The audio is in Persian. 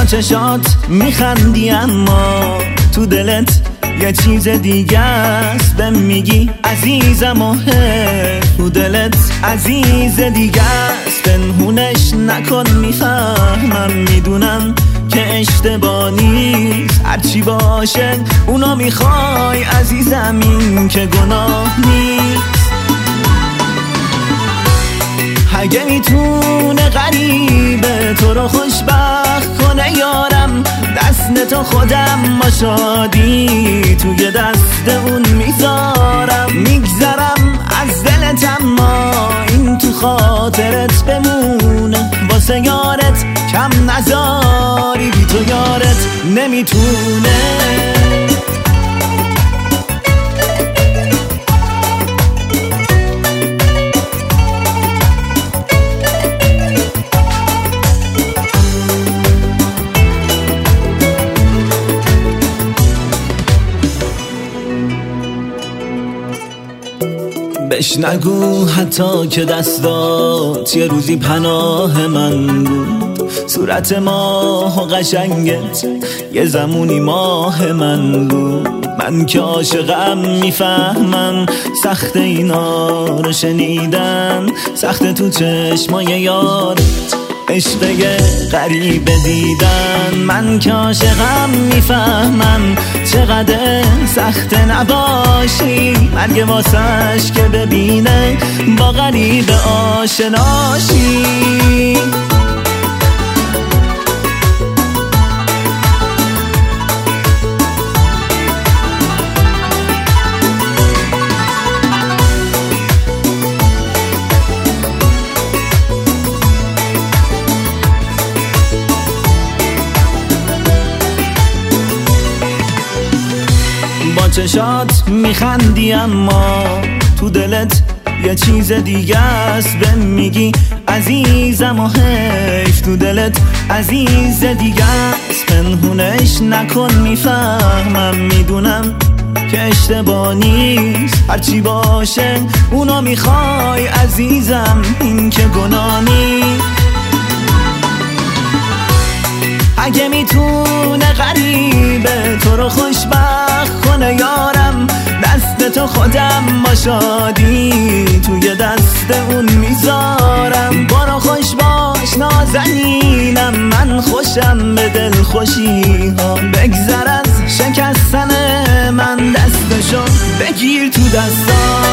چشات میخندی اما تو دلت یه چیز دیگه است. بهم میگی عزیزم و تو دلت عزیز دیگه است. پنهونش نکن میفهمم میدونم که اشتباه نیست. هرچی باشه اونا میخوای عزیزم، این که گناه نیست. اگه میتونه غریبه تو رو خوشبخت کنه یارم، دست تو خودم با شادی توی دست اون میذارم. میگذرم از دلت اما این تو خاطرت بمونه. واسه یارت کم نذاری، بی تو یارت نمیتونه. بهش نگو حتی که دستات یه روزی پناه من بود. صورت ماه و قشنگت یه زمونی ماه من بود. من که عاشقم میفهمم سخت اینا رو شنیدن، سخت تو چشمای یارت عشق غریب دیدن. من که عاشقم میفهمم چقدر سخت نباشی، مرگ واسش که ببینه با غریب آشناشی. با چشات میخندی اما تو دلت یه چیز دیگه است. بهم میگی عزیزم و حیف تو دلت عزیز دیگه است. پنهونش نکن میفهمم میدونم که اشتباه نیست. هرچی باشه اونا میخوای عزیزم، این که گناه نیست. اگه میتونه غریبه تو رو خوشبخت کنه یارم، دست تو خودم با شادی توی دست اون میذارم. برو خوش باش نازنینم، من خوشم به دل خوشی ها. بگذر از شکستن من، دستشو بگیر تو دستام.